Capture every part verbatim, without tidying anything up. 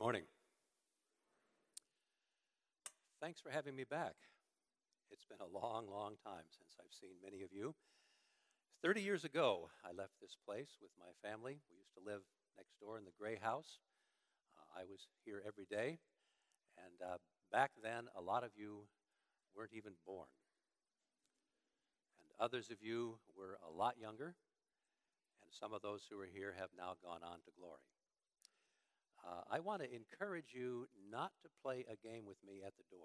Morning. Thanks for having me back. It's been a long, long time since I've seen many of you. thirty years ago, I left this place with my family. We used to live next door in the Gray House. Uh, I was here every day, and uh, back then, a lot of you weren't even born. And others of you were a lot younger, and some of those who are here have now gone on to glory. Uh, I want to encourage you not to play a game with me at the door.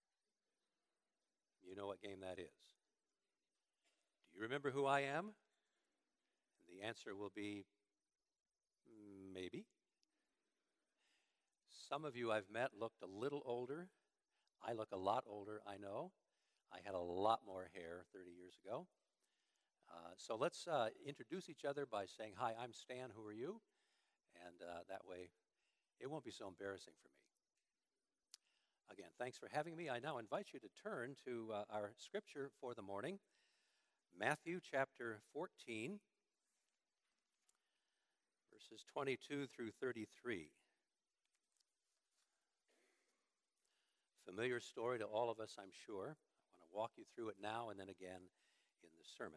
You know what game that is. Do you remember who I am? And the answer will be maybe. Some of you I've met looked a little older. I look a lot older, I know. I had a lot more hair thirty years ago. Uh, so let's uh, introduce each other by saying, hi, I'm Stan, who are you? And uh, that way it won't be so embarrassing for me. Again, thanks for having me. I now invite you to turn to uh, our scripture for the morning, Matthew chapter fourteen, verses twenty-two through thirty-three. Familiar story to all of us, I'm sure. I want to walk you through it now and then again in the sermon.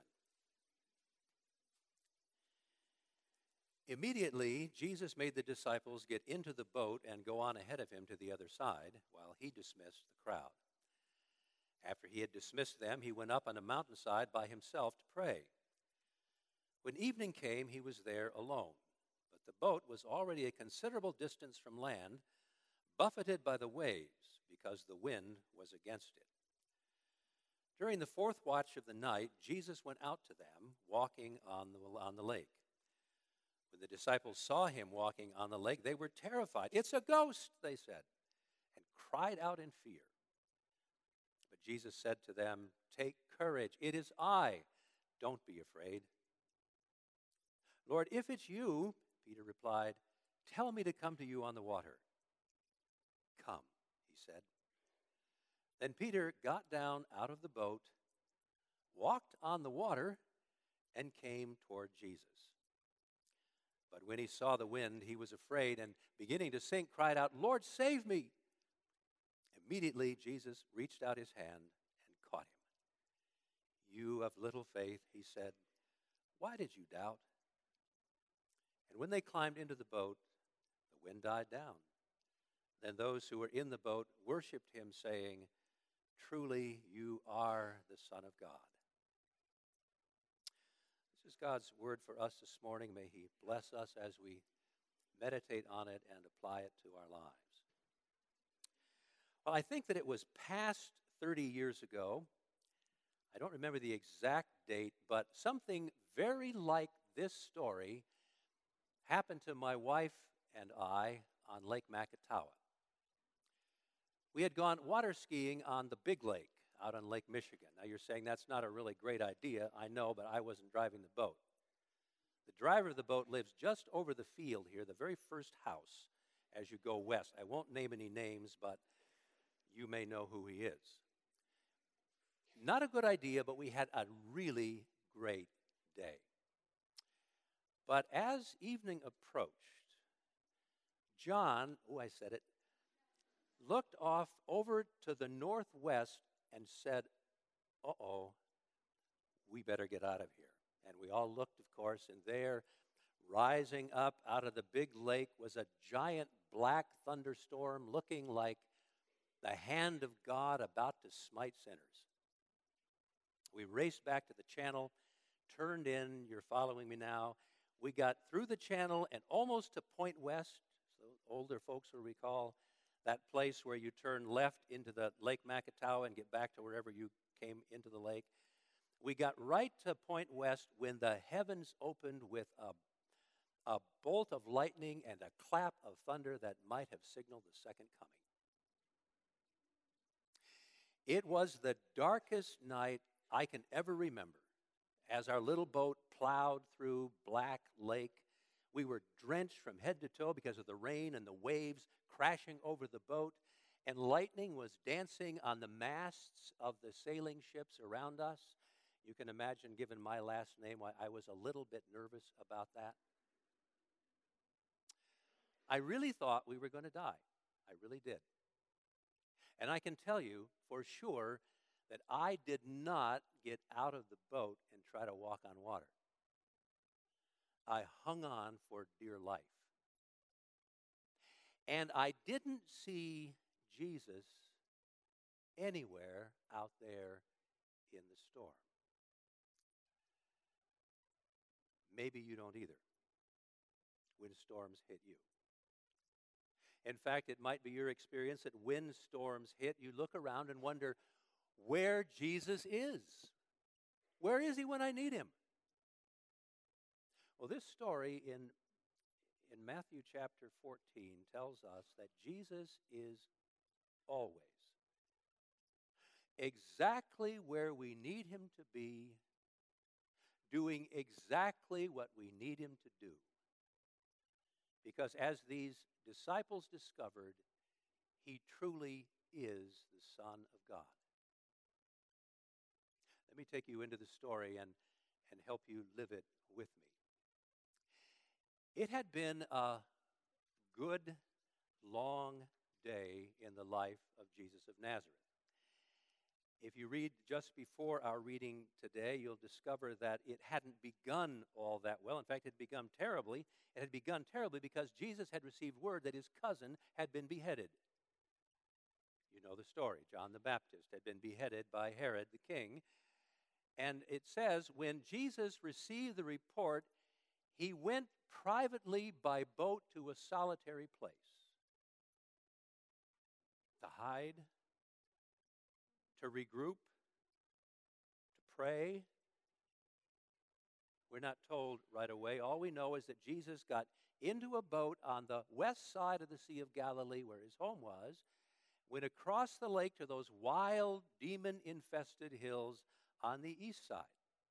Immediately, Jesus made the disciples get into the boat and go on ahead of him to the other side while he dismissed the crowd. After he had dismissed them, he went up on a mountainside by himself to pray. When evening came, he was there alone, but the boat was already a considerable distance from land, buffeted by the waves because the wind was against it. During the fourth watch of the night, Jesus went out to them, walking on the, on the lake. When the disciples saw him walking on the lake, they were terrified. "It's a ghost," they said, and cried out in fear. But Jesus said to them, "Take courage, it is I. Don't be afraid." "Lord, if it's you," Peter replied, "tell me to come to you on the water." "Come," he said. Then Peter got down out of the boat, walked on the water, and came toward Jesus. But when he saw the wind, he was afraid, and beginning to sink, cried out, "Lord, save me!" Immediately, Jesus reached out his hand and caught him. "You of little faith," he said, "why did you doubt?" And when they climbed into the boat, the wind died down. Then those who were in the boat worshipped him, saying, "Truly, you are the Son of God." This is God's word for us this morning. May he bless us as we meditate on it and apply it to our lives. Well, I think that it was past thirty years ago. I don't remember the exact date, but something very like this story happened to my wife and I on Lake Makatawa. We had gone water skiing on the Big Lake out on Lake Michigan. Now you're saying that's not a really great idea. I know, but I wasn't driving the boat. The driver of the boat lives just over the field here, the very first house as you go west. I won't name any names, but you may know who he is. Not a good idea, but we had a really great day. But as evening approached, John, oh, I said it, looked off over to the northwest and said, uh-oh, we better get out of here. And we all looked, of course, and there, rising up out of the big lake, was a giant black thunderstorm looking like the hand of God about to smite sinners. We raced back to the channel, turned in, you're following me now. We got through the channel and almost to Point West, so older folks will recall, that place where you turn left into the Lake Makatawa and get back to wherever you came into the lake. We got right to Point West when the heavens opened with a, a bolt of lightning and a clap of thunder that might have signaled the second coming. It was the darkest night I can ever remember. As our little boat plowed through Black Lake, we were drenched from head to toe because of the rain and the waves crashing over the boat, and lightning was dancing on the masts of the sailing ships around us. You can imagine, given my last name, why I was a little bit nervous about that. I really thought we were going to die. I really did. And I can tell you for sure that I did not get out of the boat and try to walk on water. I hung on for dear life. And I didn't see Jesus anywhere out there in the storm. Maybe you don't either when storms hit you. In fact, it might be your experience that when storms hit, you look around and wonder where Jesus is. Where is he when I need him? Well, this story in, in Matthew chapter fourteen tells us that Jesus is always exactly where we need him to be, doing exactly what we need him to do. Because as these disciples discovered, he truly is the Son of God. Let me take you into the story and, and help you live it with me. It had been a good, long day in the life of Jesus of Nazareth. If you read just before our reading today, you'll discover that it hadn't begun all that well. In fact, it had begun terribly. It had begun terribly because Jesus had received word that his cousin had been beheaded. You know the story. John the Baptist had been beheaded by Herod the king. And it says, when Jesus received the report, he went privately by boat to a solitary place to hide, to regroup, to pray. We're not told right away. All we know is that Jesus got into a boat on the west side of the Sea of Galilee, where his home was, went across the lake to those wild, demon-infested hills on the east side.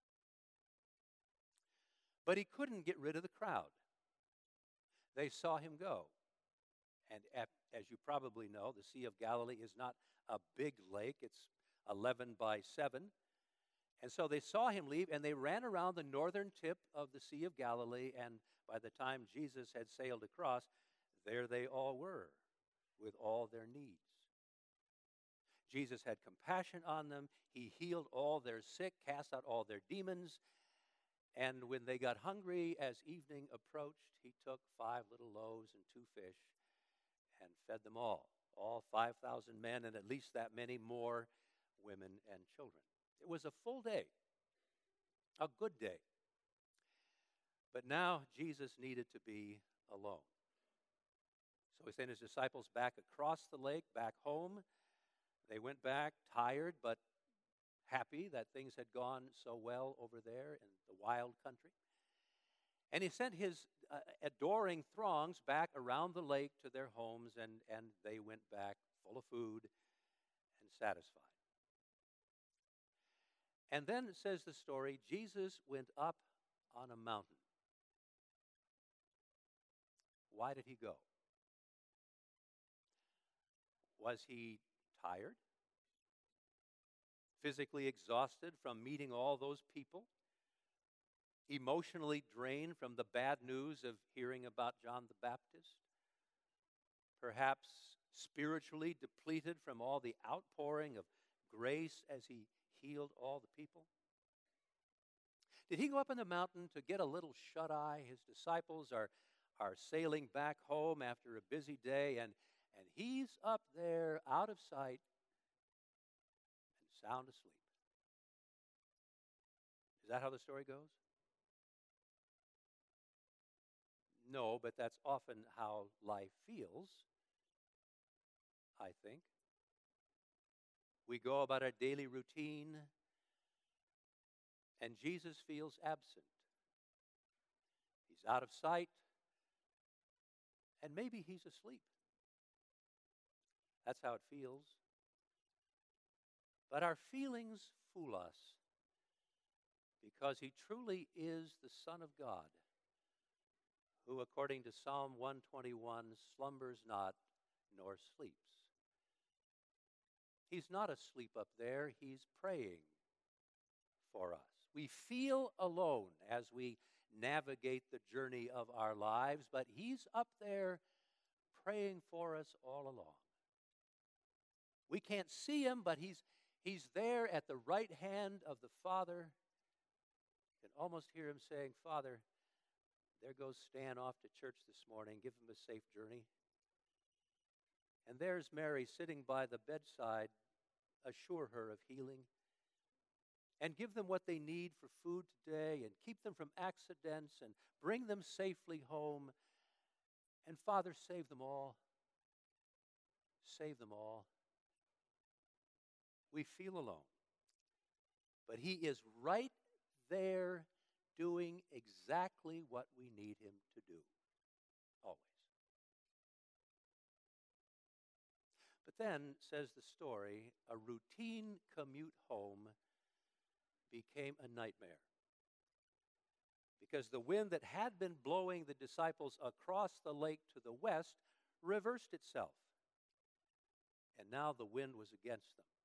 But he couldn't get rid of the crowd. They saw him go. And as you probably know, the Sea of Galilee is not a big lake. It's eleven by seven. And so they saw him leave, and they ran around the northern tip of the Sea of Galilee, and by the time Jesus had sailed across, there they all were with all their needs. Jesus had compassion on them. He healed all their sick, cast out all their demons. And when they got hungry, as evening approached, he took five little loaves and two fish and fed them all, all five thousand men and at least that many more women and children. It was a full day, a good day. But now Jesus needed to be alone. So he sent his disciples back across the lake, back home. They went back tired but happy that things had gone so well over there in the wild country. And he sent his uh, adoring throngs back around the lake to their homes, and, and they went back full of food and satisfied. And then, says the story, Jesus went up on a mountain. Why did he go? Was he tired? Physically exhausted from meeting all those people? Emotionally drained from the bad news of hearing about John the Baptist? Perhaps spiritually depleted from all the outpouring of grace as he healed all the people? Did he go up on the mountain to get a little shut-eye? His disciples are, are sailing back home after a busy day, and, and he's up there out of sight and sound asleep. Is that how the story goes? No, but that's often how life feels, I think. We go about our daily routine, and Jesus feels absent. He's out of sight, and maybe he's asleep. That's how it feels. But our feelings fool us, because he truly is the Son of God, who, according to Psalm one twenty-one, slumbers not nor sleeps. He's not asleep up there. He's praying for us. We feel alone as we navigate the journey of our lives, but he's up there praying for us all along. We can't see him, but he's, he's there at the right hand of the Father. You can almost hear him saying, Father, there goes Stan off to church this morning. Give him a safe journey. And there's Mary sitting by the bedside. Assure her of healing. And give them what they need for food today, and keep them from accidents, and bring them safely home. And Father, save them all. Save them all. We feel alone. But he is right there doing exactly what we need him to do. Always. But then, says the story, a routine commute home became a nightmare. Because the wind that had been blowing the disciples across the lake to the west reversed itself. And now the wind was against them.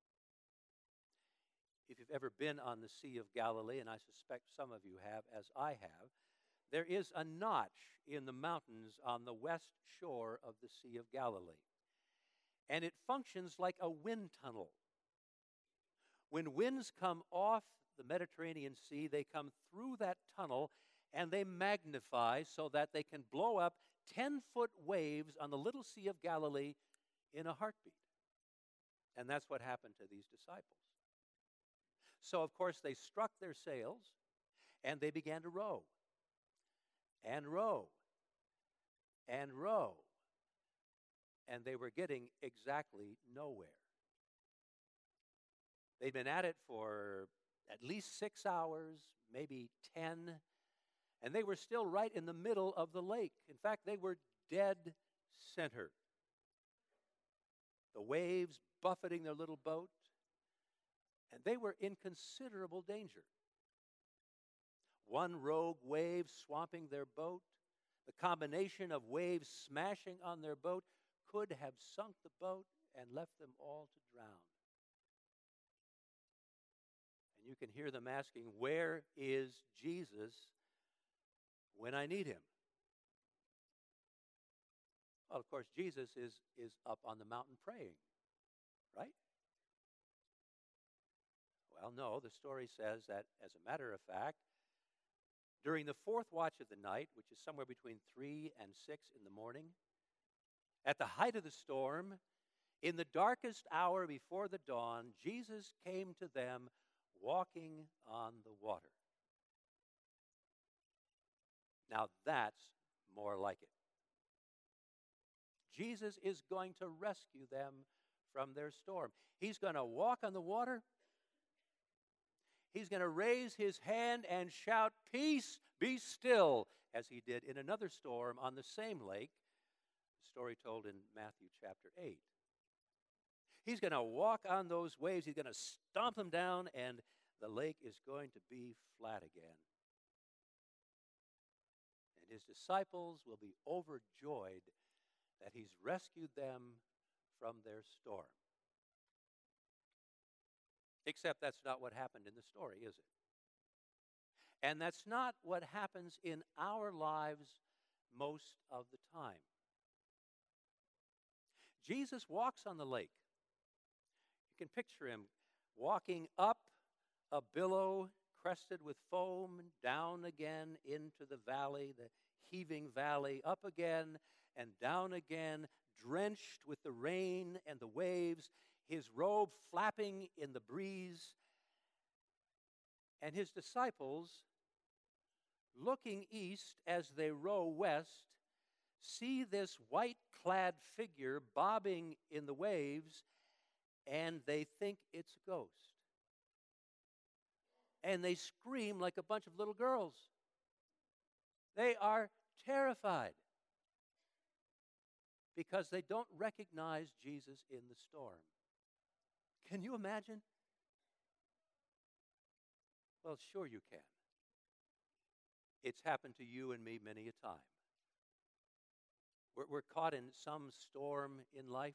If you've ever been on the Sea of Galilee, and I suspect some of you have, as I have, there is a notch in the mountains on the west shore of the Sea of Galilee. And it functions like a wind tunnel. When winds come off the Mediterranean Sea, they come through that tunnel and they magnify so that they can blow up ten-foot waves on the little Sea of Galilee in a heartbeat. And that's what happened to these disciples. So, of course, they struck their sails and they began to row and row and row. And they were getting exactly nowhere. They'd been at it for at least six hours, maybe ten, and they were still right in the middle of the lake. In fact, they were dead center. The waves buffeting their little boat, and they were in considerable danger. One rogue wave swamping their boat, the combination of waves smashing on their boat could have sunk the boat and left them all to drown. And you can hear them asking, where is Jesus when I need him? Well, of course, Jesus is, is up on the mountain praying, right? Well, no, the story says that, as a matter of fact, during the fourth watch of the night, which is somewhere between three and six in the morning, at the height of the storm, in the darkest hour before the dawn, Jesus came to them walking on the water. Now that's more like it. Jesus is going to rescue them from their storm. He's going to walk on the water. He's going to raise his hand and shout, "Peace, be still," as he did in another storm on the same lake, the story told in Matthew chapter eight. He's going to walk on those waves. He's going to stomp them down, and the lake is going to be flat again. And his disciples will be overjoyed that he's rescued them from their storm. Except that's not what happened in the story, is it? And that's not what happens in our lives most of the time. Jesus walks on the lake. You can picture him walking up a billow crested with foam, down again into the valley, the heaving valley, up again and down again, drenched with the rain and the waves, his robe flapping in the breeze, and his disciples, looking east as they row west, see this white-clad figure bobbing in the waves, and they think it's a ghost. And they scream like a bunch of little girls. They are terrified because they don't recognize Jesus in the storm. Can you imagine? Well, sure you can. It's happened to you and me many a time. We're, we're caught in some storm in life.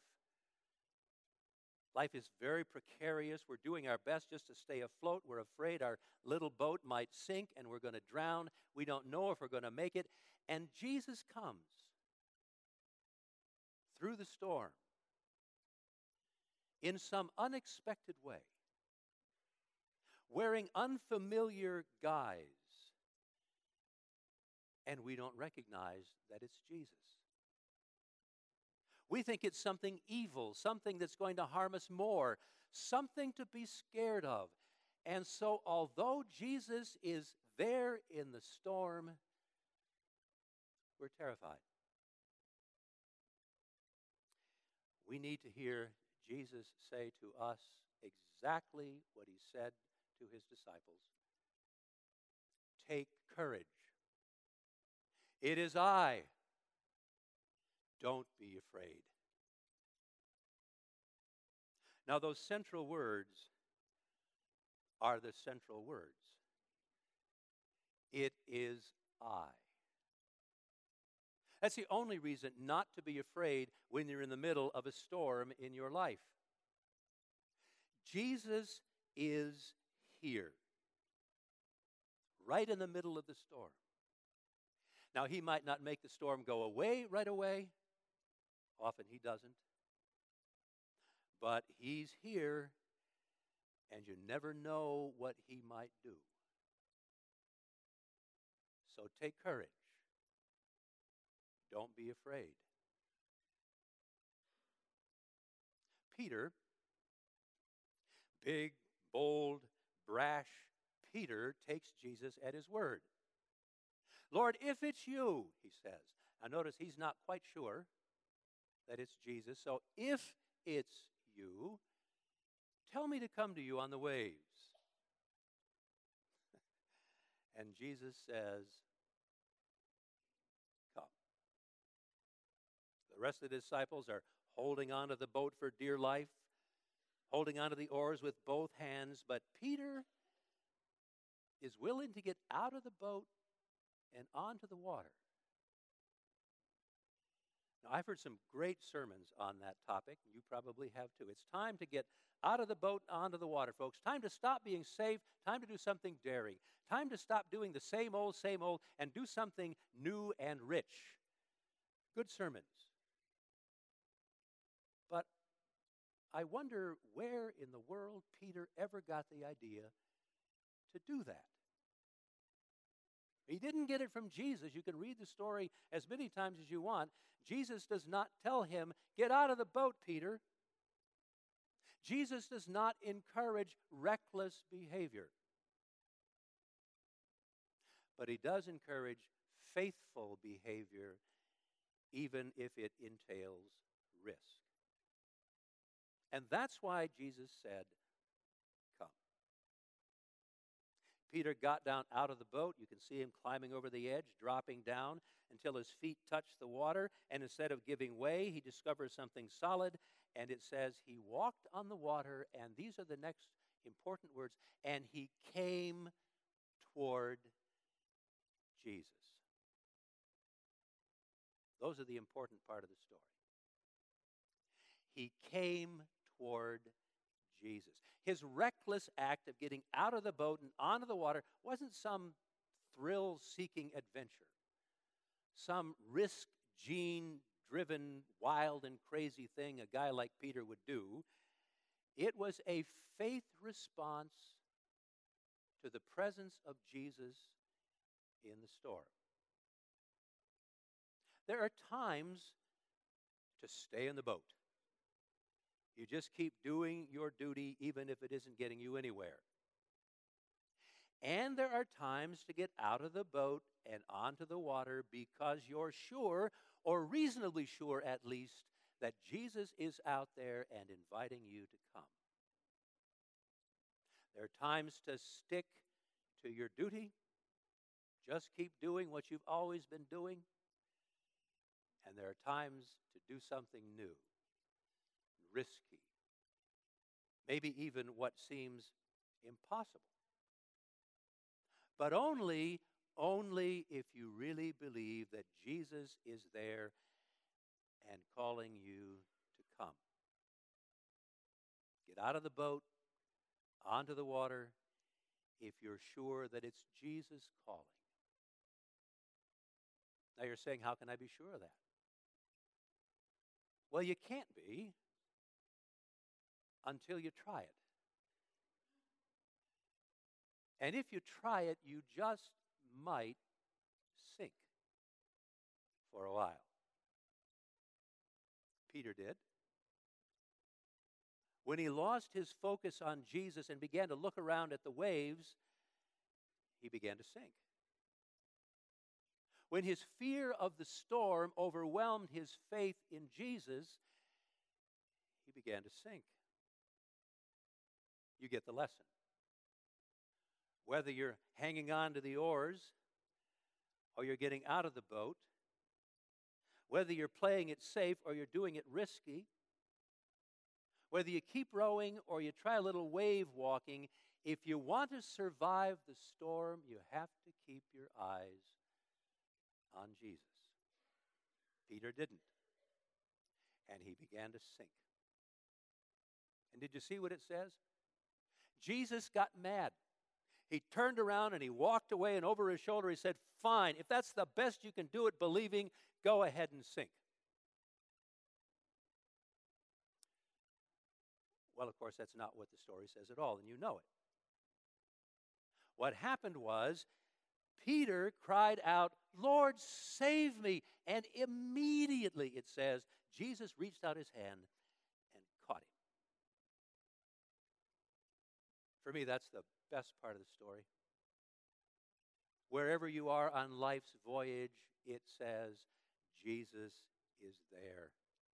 Life is very precarious. We're doing our best just to stay afloat. We're afraid our little boat might sink and we're going to drown. We don't know if we're going to make it. And Jesus comes. through the storm in some unexpected way, wearing unfamiliar guise, and we don't recognize that it's Jesus. We think it's something evil, something that's going to harm us more, something to be scared of. And so, although Jesus is there in the storm, we're terrified. We need to hear Jesus say to us exactly what he said to his disciples. Take courage. It is I. Don't be afraid. Now, those central words are the central words. It is I. That's the only reason not to be afraid when you're in the middle of a storm in your life. Jesus is here, right in the middle of the storm. Now, he might not make the storm go away right away. Often he doesn't. But he's here, and you never know what he might do. So take courage. Don't be afraid. Peter, big, bold, brash Peter, takes Jesus at his word. Lord, if it's you, he says. Now notice he's not quite sure that it's Jesus. So if it's you, tell me to come to you on the waves. And Jesus says, come. The rest of the disciples are holding on to the boat for dear life, holding onto the oars with both hands, but Peter is willing to get out of the boat and onto the water. Now, I've heard some great sermons on that topic. You probably have too. It's time to get out of the boat onto the water, folks. Time to stop being safe. Time to do something daring. Time to stop doing the same old, same old, and do something new and rich. Good sermons. But I wonder where in the world Peter ever got the idea to do that. He didn't get it from Jesus. You can read the story as many times as you want. Jesus does not tell him, get out of the boat, Peter. Jesus does not encourage reckless behavior. But he does encourage faithful behavior, even if it entails risk. And that's why Jesus said, come. Peter got down out of the boat. You can see him climbing over the edge, dropping down until his feet touch the water. And instead of giving way, he discovers something solid. And it says he walked on the water, and these are the next important words, and he came toward Jesus. Those are the important part of the story. He came toward Jesus. His reckless act of getting out of the boat and onto the water wasn't some thrill-seeking adventure, some risk-gene-driven, wild and crazy thing a guy like Peter would do. It was a faith response to the presence of Jesus in the storm. There are times to stay in the boat. You just keep doing your duty even if it isn't getting you anywhere. And there are times to get out of the boat and onto the water because you're sure, or reasonably sure at least, that Jesus is out there and inviting you to come. There are times to stick to your duty. Just keep doing what you've always been doing. And there are times to do something new, risky, maybe even what seems impossible. But only, only if you really believe that Jesus is there and calling you to come. Get out of the boat, onto the water, if you're sure that it's Jesus calling. Now you're saying, how can I be sure of that? Well, you can't be until you try it. And if you try it, you just might sink for a while. Peter did. When he lost his focus on Jesus and began to look around at the waves, he began to sink. When his fear of the storm overwhelmed his faith in Jesus, he began to sink. You get the lesson. Whether you're hanging on to the oars or you're getting out of the boat, whether you're playing it safe or you're doing it risky, whether you keep rowing or you try a little wave walking, if you want to survive the storm, you have to keep your eyes on Jesus. Peter didn't, and he began to sink. And did you see what it says? Jesus got mad. He turned around and he walked away, and over his shoulder he said, "Fine, if that's the best you can do at believing, go ahead and sink." Well, of course, that's not what the story says at all, and you know it. What happened was, Peter cried out, "Lord, save me." And immediately, it says, Jesus reached out his hand and caught him. For me, that's the best part of the story. Wherever you are on life's voyage, it says, Jesus is there.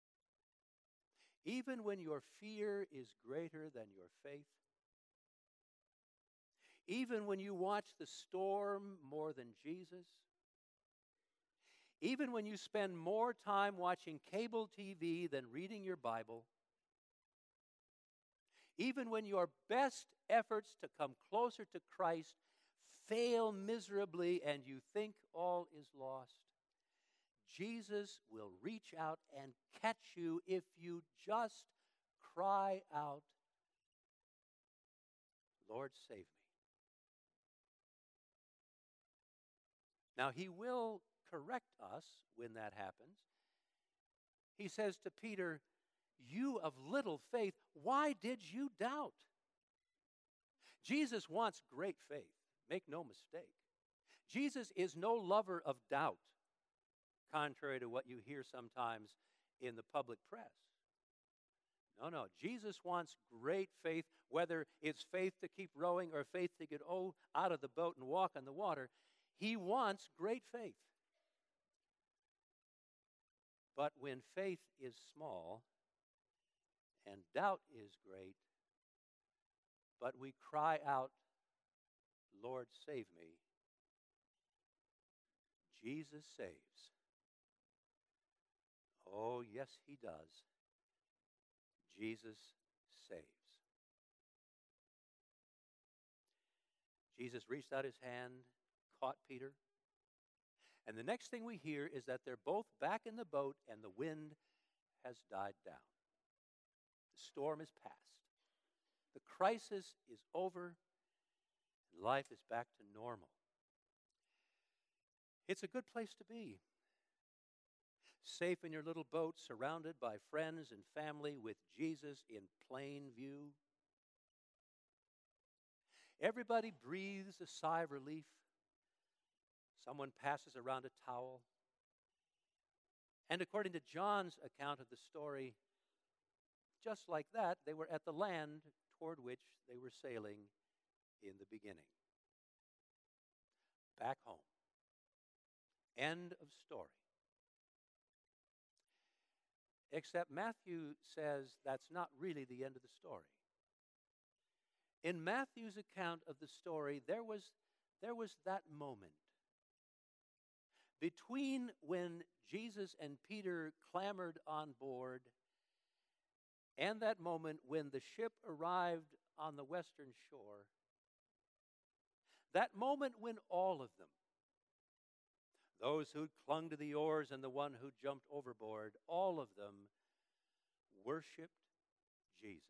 Even when your fear is greater than your faith, even when you watch the storm more than Jesus, even when you spend more time watching cable T V than reading your Bible, even when your best efforts to come closer to Christ fail miserably and you think all is lost, Jesus will reach out and catch you if you just cry out, "Lord, save me." Now, he will correct us when that happens. He says to Peter, "You of little faith, why did you doubt?" Jesus wants great faith. Make no mistake. Jesus is no lover of doubt, contrary to what you hear sometimes in the public press. No, no. Jesus wants great faith, whether it's faith to keep rowing or faith to get oh, out of the boat and walk on the water. He wants great faith. But when faith is small and doubt is great, but we cry out, "Lord, save me," Jesus saves. Oh, yes, he does. Jesus saves. Jesus reached out his hand, caught Peter, and the next thing we hear is that they're both back in the boat and the wind has died down. The storm is past. The crisis is over. And life is back to normal. It's a good place to be. Safe in your little boat, surrounded by friends and family with Jesus in plain view. Everybody breathes a sigh of relief. Someone passes around a towel. And according to John's account of the story, just like that, they were at the land toward which they were sailing in the beginning. Back home. End of story. Except Matthew says that's not really the end of the story. In Matthew's account of the story, there was, there was that moment between when Jesus and Peter clambered on board and that moment when the ship arrived on the western shore. That moment when all of them, those who clung to the oars and the one who jumped overboard, all of them worshiped Jesus.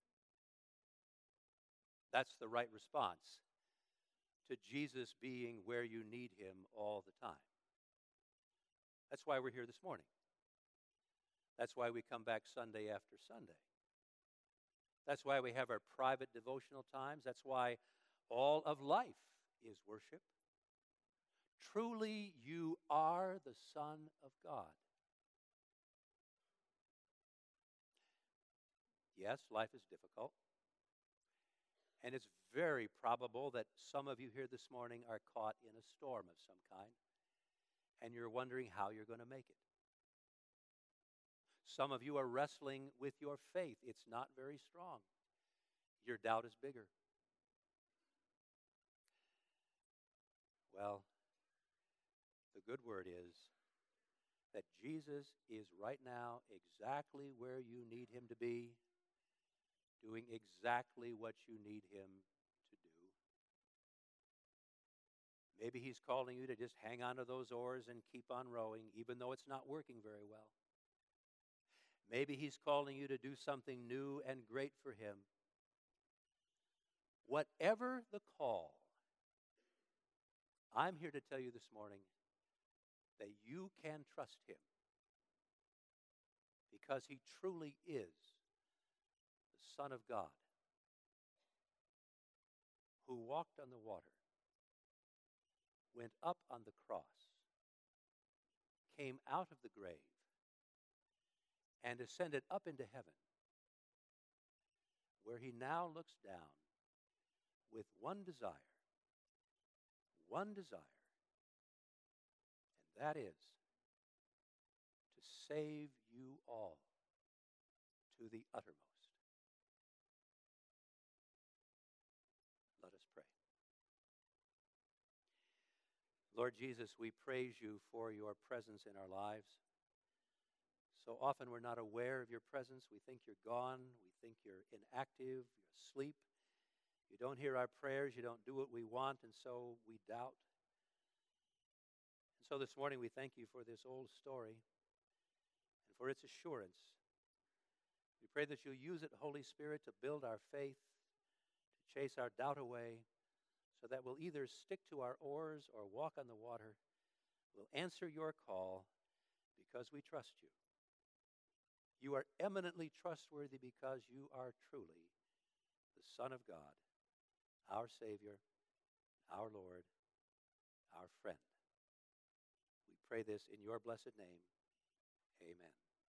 That's the right response to Jesus being where you need him all the time. That's why we're here this morning. That's why we come back Sunday after Sunday. That's why we have our private devotional times. That's why all of life is worship. Truly, you are the Son of God. Yes, life is difficult. And it's very probable that some of you here this morning are caught in a storm of some kind, and you're wondering how you're going to make it. Some of you are wrestling with your faith. It's not very strong. Your doubt is bigger. Well, the good word is that Jesus is right now exactly where you need him to be, doing exactly what you need him to do. Maybe he's calling you to just hang on to those oars and keep on rowing, even though it's not working very well. Maybe he's calling you to do something new and great for him. Whatever the call, I'm here to tell you this morning that you can trust him, because he truly is the Son of God who walked on the water, went up on the cross, came out of the grave, and ascended up into heaven, where he now looks down with one desire, one desire, and that is to save you all to the uttermost. Let us pray. Lord Jesus, we praise you for your presence in our lives. So often we're not aware of your presence. We think you're gone. We think you're inactive, you're asleep. You don't hear our prayers. You don't do what we want, and so we doubt. And so this morning we thank you for this old story and for its assurance. We pray that you'll use it, Holy Spirit, to build our faith, to chase our doubt away, so that we'll either stick to our oars or walk on the water. We'll answer your call because we trust you. You are eminently trustworthy because you are truly the Son of God, our Savior, our Lord, our friend. We pray this in your blessed name. Amen.